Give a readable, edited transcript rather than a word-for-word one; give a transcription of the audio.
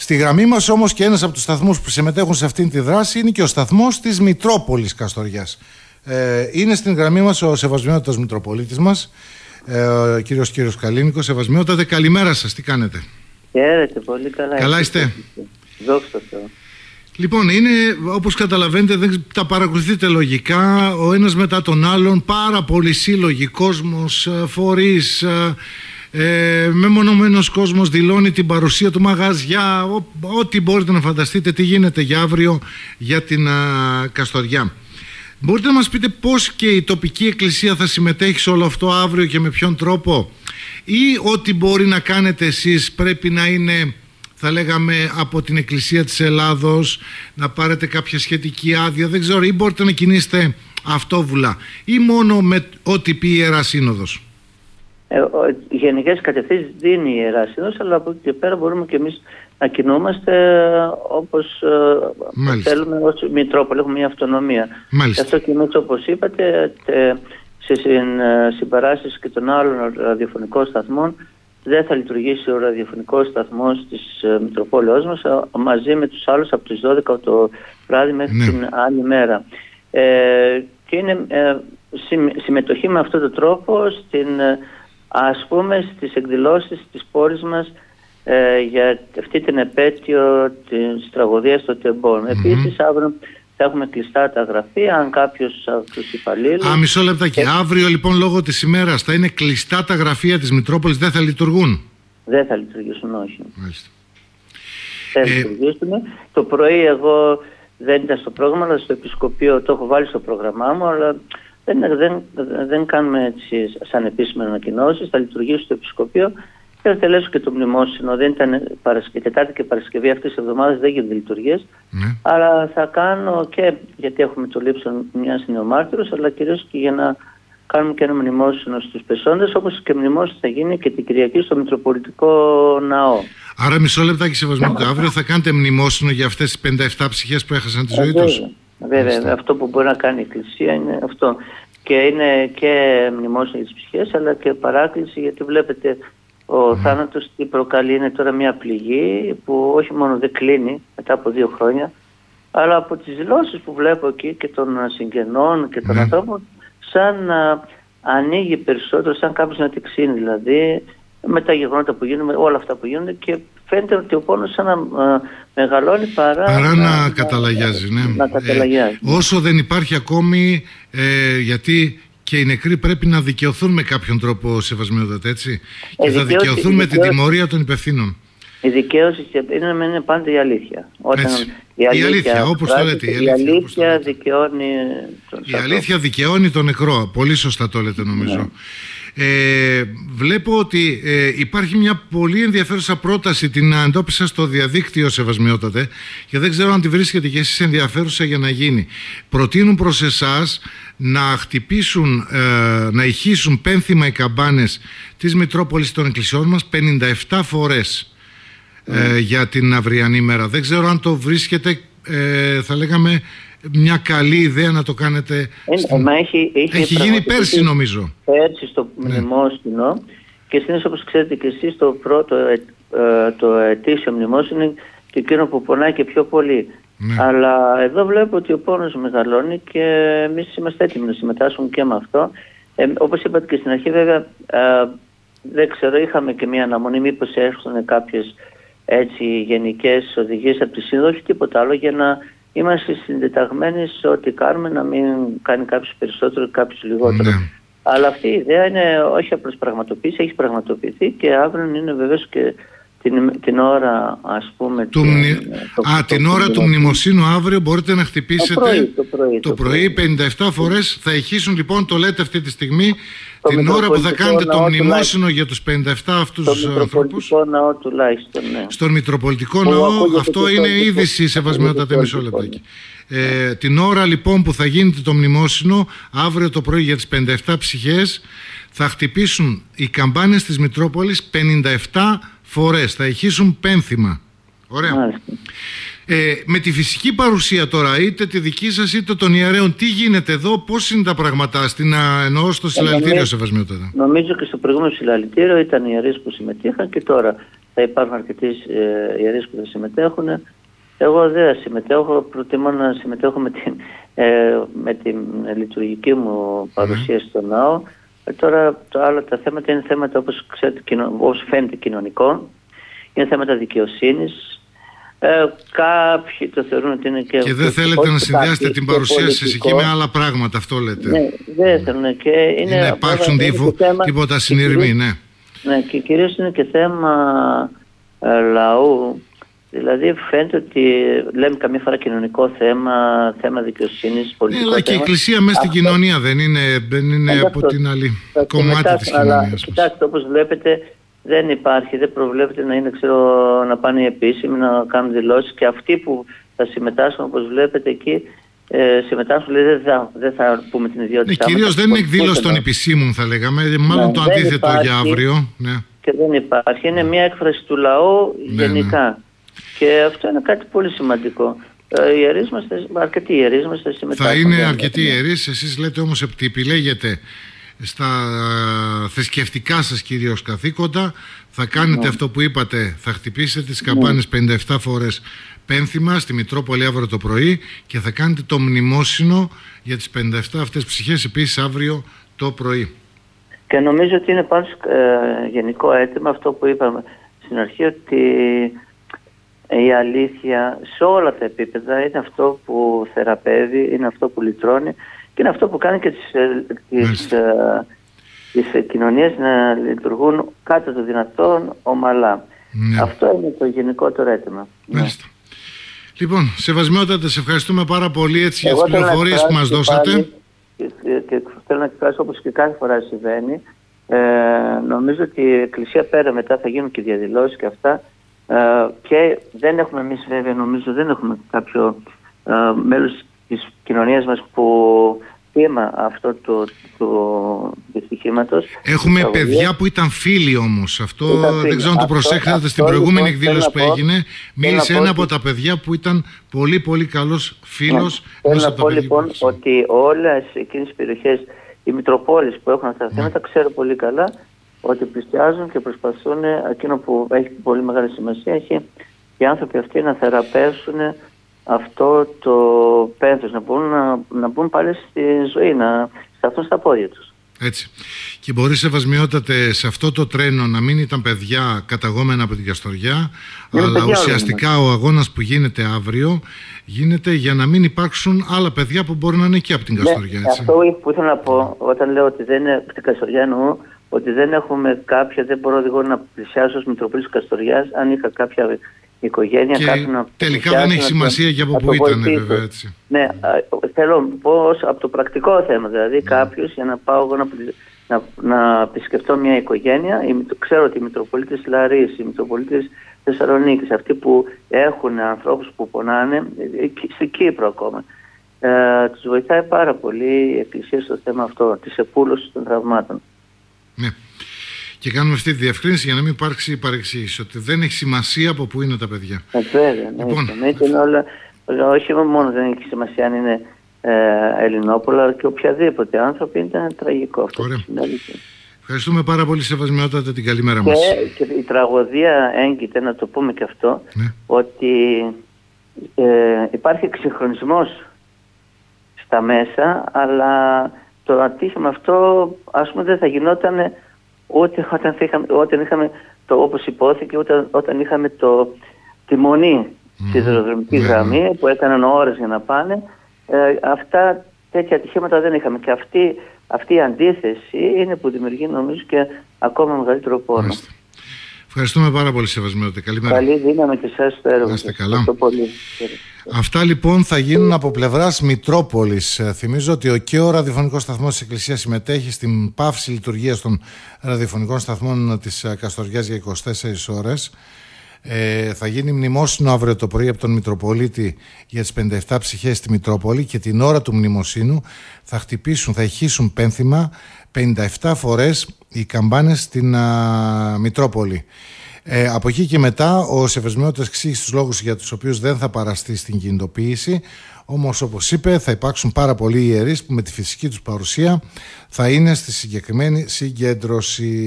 Στη γραμμή μας όμως και ένας από τους σταθμούς που συμμετέχουν σε αυτήν τη δράση είναι και ο σταθμός της Μητρόπολης Καστοριάς. Είναι στην γραμμή μας ο Σεβασμιότατος Μητροπολίτης μας, ο κύριος Καλίνικος. Σεβασμιότατε, καλημέρα σας, τι κάνετε? Χαίρετε, πολύ καλά. Καλά είστε? Δόξα τω Θεώ. Λοιπόν, είναι, όπως καταλαβαίνετε, δεν τα παρακολουθείτε λογικά, ο ένας μετά τον άλλον, πάρα πολύ σύλλογοι, κόσμος, φορείς, μεμονωμένος κόσμος δηλώνει την παρουσία του, μαγαζιά, ό,τι μπορείτε να φανταστείτε τι γίνεται για αύριο για την Καστοριά. Μπορείτε να μας πείτε πώς και η τοπική εκκλησία θα συμμετέχει σε όλο αυτό αύριο και με ποιον τρόπο, ή ό,τι μπορεί να κάνετε εσείς πρέπει να είναι, θα λέγαμε, από την Εκκλησία της Ελλάδος, να πάρετε κάποια σχετική άδεια, δεν ξέρω, ή μπορείτε να κινήσετε αυτόβουλα, ή μόνο με ό,τι πει η Ιερά Σύνοδος? Γενικές κατευθύνσεις δίνει η Ιερά Σύνοδος, αλλά από εκεί και πέρα μπορούμε και εμείς να κινούμαστε όπως θέλουμε ως Μητρόπολη, έχουμε μια αυτονομία. Γι' αυτό και εμείς, όπως είπατε, σε συμπαράσεις και των άλλων ραδιοφωνικών σταθμών, δεν θα λειτουργήσει ο ραδιοφωνικός σταθμός της Μητροπόλεως μας μαζί με τους άλλους από τις 12 το βράδυ μέχρι την άλλη μέρα. Και είναι συμμετοχή με αυτόν τον τρόπο ας πούμε στις εκδηλώσεις της πόλης μας για αυτή την επέτειο της τραγωδίας των Τεμπών. Επίσης αύριο θα έχουμε κλειστά τα γραφεία, αν κάποιος από τους υπαλλήλους... Μισό λεπτάκι. Αύριο λοιπόν λόγω της ημέρας θα είναι κλειστά τα γραφεία της Μητρόπολης, δεν θα λειτουργούν? Δεν θα λειτουργήσουν, όχι. Δεν θα λειτουργήσουν. Το πρωί εγώ δεν ήταν στο πρόγραμμα, αλλά στο Επισκοπείο το έχω βάλει στο πρόγραμμά μου, αλλά δεν κάνουμε έτσι σαν επίσημες ανακοινώσεις. Θα λειτουργήσει στο Επισκοπείο και θα τελέσω και το μνημόσυνο. Δεν ήταν Τετάρτη και Παρασκευή αυτές τις εβδομάδες, δεν γίνονται λειτουργίες. Αλλά θα κάνω και γιατί έχουμε το λείψον μιας νεομάρτυρος, αλλά κυρίως και για να κάνουμε και ένα μνημόσυνο στους πεσόντες, όπως και μνημόσυνο θα γίνει και την Κυριακή στο Μητροπολιτικό Ναό. Άρα μισό λεπτάκι, Σεβασμιότατε, αύριο θα κάνετε μνημόσυνο για αυτές τις 57 ψυχές που έχασαν τη ζωή τους? Βέβαια, αυτό που μπορεί να κάνει η Εκκλησία είναι αυτό. Και είναι και μνημόσυνο για τις ψυχές, αλλά και παράκληση, γιατί βλέπετε ο θάνατος τι προκαλεί. Είναι τώρα μια πληγή που όχι μόνο δεν κλείνει μετά από 2 χρόνια, αλλά από τις δηλώσεις που βλέπω εκεί και των συγγενών και των ανθρώπων, σαν να ανοίγει περισσότερο, σαν κάποιος να τυξίνει δηλαδή, με τα γεγονότα που γίνονται, όλα αυτά που γίνονται, και φαίνεται ότι ο πόνος σαν να μεγαλώνει παρά να καταλαγιάζει. Να καταλαγιάζει. Όσο δεν υπάρχει ακόμη, γιατί και οι νεκροί πρέπει να δικαιωθούν με κάποιον τρόπο, Σεβασμιότατε, έτσι, και θα δικαιωθούν με την τιμωρία των υπευθύνων. Η δικαίωση είναι πάντα η αλήθεια. Όταν η αλήθεια, όπως το λέτε. Η αλήθεια δικαιώνει η αλήθεια δικαιώνει τον νεκρό. Πολύ σωστά το λέτε, νομίζω. Βλέπω ότι υπάρχει μια πολύ ενδιαφέρουσα πρόταση, την εντόπισα στο διαδίκτυο, Σεβασμιότατε, και δεν ξέρω αν τη βρίσκετε και εσείς ενδιαφέρουσα για να γίνει. Προτείνουν προς εσάς να χτυπήσουν, να ηχήσουν πένθυμα οι καμπάνες της Μητρόπολης των Εκκλησιών μας 57 φορές για την αυριανή μέρα. Δεν ξέρω αν το βρίσκετε, θα λέγαμε, μια καλή ιδέα να το κάνετε. Έχει γίνει πέρσι, νομίζω. Πέρσι στο μνημόσυνο, και συνήθως, όπως ξέρετε και εσείς, το πρώτο το ετήσιο μνημόσυνο είναι και εκείνο που πονάει και πιο πολύ. Αλλά εδώ βλέπω ότι ο πόνος μεγαλώνει και εμείς είμαστε έτοιμοι να συμμετάσχουμε και με αυτό. Όπως είπατε και στην αρχή, βέβαια, δεν ξέρω, είχαμε και μια αναμονή μήπως έρχονται κάποιες έτσι γενικές οδηγίες από τη Σύνοδο, όχι τίποτα άλλο, για να είμαστε συντεταγμένοι σε ό,τι κάνουμε, να μην κάνει κάποιος περισσότερο και κάποιος λιγότερο. Αλλά αυτή η ιδέα είναι όχι απλώς πραγματοποίηση, έχει πραγματοποιηθεί, και αύριο είναι βεβαίως και την ώρα, ας πούμε, την ώρα του μνημοσύνου αύριο μπορείτε να χτυπήσετε το πρωί 57 φορές. Θα ηχήσουν λοιπόν, το λέτε αυτή τη στιγμή, την ώρα που θα κάνετε το μνημόσυνο για τους 57 αυτούς ανθρώπους στον Μητροπολιτικό Ναό. Αυτό είναι είδηση, Σεβασμιότατε, μισό λεπτάκι. Την ώρα λοιπόν που θα γίνεται το μνημόσυνο αύριο το πρωί για τις 57 ψυχές, θα χτυπήσουν οι καμπάνες της Μητρόπολης 57 φορές, θα ηχήσουν πένθυμα. Ωραία. Με τη φυσική παρουσία τώρα, είτε τη δική σας είτε των ιερέων, τι γίνεται εδώ, πώς είναι τα πραγματά, εννοώ στο συλλαλητήριο, Σεβασμιότατε? Νομίζω και στο προηγούμενο συλλαλητήριο ήταν οι ιερείς που συμμετείχαν, και τώρα θα υπάρχουν αρκετοί ιερείς που θα συμμετέχουν. Εγώ δεν συμμετέχω, προτιμώ να συμμετέχω με την λειτουργική μου παρουσία στο ναό. Τώρα τα θέματα είναι θέματα, όπως φαίνεται, κοινωνικών, είναι θέματα δικαιοσύνης. Κάποιοι το θεωρούν ότι είναι και δεν θέλετε να συνδυάσετε την παρουσία σας εκεί με άλλα πράγματα, αυτό λέτε. Ναι, δεν θέλουν και είναι... Να υπάρξουν τίποτα συνειρμοί, ναι. Ναι, και κυρίως είναι και θέμα λαού. Δηλαδή φαίνεται ότι λέμε καμία φορά κοινωνικό θέμα δικαιοσύνης, πολιτικό θέμα. Αλλά και η Εκκλησία μέσα στην κοινωνία δεν είναι από την άλλη κομμάτι της κοινωνίας. Κοιτάξτε, όπως βλέπετε δεν προβλέπεται να είναι, να πάνε οι επίσημοι, να κάνουν δηλώσεις, και αυτοί που θα συμμετάσχουν, όπως βλέπετε εκεί, συμμετάσχουν, λέει, δεν θα πούμε την ιδιότητά μας. Κυρίως δεν είναι εκδήλωση των επισήμων, θα λέγαμε, μάλλον το αντίθετο για αύριο. Ναι. Και δεν υπάρχει, είναι μια έκφραση του λαού γενικά. Ναι. Και αυτό είναι κάτι πολύ σημαντικό. Αρκετοί ιερείς μας θα συμμετάσχουν. Θα είναι αρκετοί ιερείς, εσείς λέτε όμως ότι επιλέγετε στα θρησκευτικά σας κυρίως καθήκοντα, θα κάνετε αυτό που είπατε, θα χτυπήσετε τις καμπάνες 57 φορές πένθυμα στη Μητρόπολη αύριο το πρωί και θα κάνετε το μνημόσυνο για τις 57 αυτές ψυχές επίσης αύριο το πρωί. Και νομίζω ότι είναι πάντως γενικό αίτημα αυτό που είπαμε στην αρχή, ότι η αλήθεια σε όλα τα επίπεδα είναι αυτό που θεραπεύει, είναι αυτό που λυτρώνει και είναι αυτό που κάνει και τις κοινωνίες να λειτουργούν κάτω το δυνατόν ομαλά. Ναι. Αυτό είναι το γενικότερο αίτημα. Μάλιστα. Ναι. Λοιπόν, σεβασμιότατε, σε ευχαριστούμε πάρα πολύ για τις πληροφορίες που μας δώσατε. Και θέλω να εκφράσω, όπως και κάθε φορά συμβαίνει, νομίζω ότι η Εκκλησία πέρα μετά θα γίνουν και διαδηλώσεις και αυτά, και δεν έχουμε εμείς, βέβαια, νομίζω δεν έχουμε κάποιο μέλος της κοινωνίας μας που θύμα αυτό του δυστυχήματος. Έχουμε παιδιά που ήταν φίλοι όμως. Αυτό δεν ξέρω αν το προσέξατε στην προηγούμενη εκδήλωση που έγινε. Μίλησε ένα από τα παιδιά που ήταν πολύ πολύ καλός φίλος. Θέλω να πω λοιπόν ότι όλες εκείνες τις περιοχές, οι Μητροπόλεις που έχουν αυτά τα θέματα, ξέρω πολύ καλά ότι πλησιάζουν και προσπαθούν, εκείνο που έχει πολύ μεγάλη σημασία, έχει οι άνθρωποι αυτοί να θεραπεύσουν αυτό το πένθος, να μπουν πάλι στη ζωή, να σταθούν στα πόδια τους. Έτσι. Και μπορεί, σεβασμιότατε, σε αυτό το τρένο να μην ήταν παιδιά καταγόμενα από την Καστοριά, αλλά ουσιαστικά ο αγώνας που γίνεται αύριο γίνεται για να μην υπάρξουν άλλα παιδιά που μπορεί να είναι και από την Καστοριά. Έτσι. Αυτό που ήθελα να πω όταν λέω ότι δεν είναι την Καστοριά, εννοώ ότι δεν έχουμε κάποια, δεν μπορώ εγώ να πλησιάσω ως Μητροπόλης Καστοριάς αν είχα κάποια οικογένεια, και τελικά δεν έχει σημασία για από πού ήταν, βέβαια, έτσι. Ναι, θέλω να πω από το πρακτικό θέμα, δηλαδή κάποιος, για να πάω εγώ να επισκεφτώ μια οικογένεια, ξέρω ότι οι Μητροπολίτες Λαρίσης, οι Μητροπολίτες Θεσσαλονίκης, αυτοί που έχουν ανθρώπους που πονάνε, στην Κύπρο ακόμα, τους βοηθάει πάρα πολύ η Εκκλησία στο θέμα αυτό, της επούλωσης των τραυμάτων. Ναι. Και κάνουμε αυτή τη διευκρίνηση για να μην υπάρξει παρεξήγηση, ότι δεν έχει σημασία από πού είναι τα παιδιά. Βέβαια, λοιπόν, όχι μόνο δεν έχει σημασία αν είναι Ελληνόπουλα, αλλά και οποιαδήποτε άνθρωποι, ήταν τραγικό αυτό. Ωραία. Ευχαριστούμε πάρα πολύ, σεβασμιότατε, την καλή μέρα μας. Και η τραγωδία έγκυται, να το πούμε και αυτό, ναι, ότι υπάρχει εξυγχρονισμός στα μέσα, αλλά το ατύχημα αυτό, ας πούμε, δεν θα γινόταν ούτε όταν είχαμε όπως υπόθηκε, όταν είχαμε τη μονή σιδηροδρομική γραμμή που έκαναν ώρες για να πάνε. Τέτοια ατυχήματα δεν είχαμε. Και αυτή η αντίθεση είναι που δημιουργεί, νομίζω, και ακόμα μεγαλύτερο πόνο. Ευχαριστούμε πάρα πολύ, σεβασμιότατε. Καλημέρα. Καλή δύναμη και εσάς στο έργο. Είστε καλά. Αυτά λοιπόν θα γίνουν από πλευράς Μητρόπολης. Θυμίζω ότι και ο ραδιοφωνικός σταθμός της Εκκλησίας συμμετέχει στην πάυση λειτουργίας των ραδιοφωνικών σταθμών της Καστοριάς για 24 ώρες. Θα γίνει μνημόσυνο αύριο το πρωί από τον Μητροπολίτη για τις 57 ψυχές στη Μητρόπολη, και την ώρα του μνημοσύνου θα ηχήσουν πένθυμα 57 φορές οι καμπάνες στην Μητρόπολη. Από εκεί και μετά ο σεβασμιότατος εξήγησε τους λόγους για τους οποίους δεν θα παραστεί στην κινητοποίηση. Όμως, όπως είπε, θα υπάρξουν πάρα πολλοί ιερείς που με τη φυσική τους παρουσία θα είναι στη συγκεκριμένη συγκέντρωση.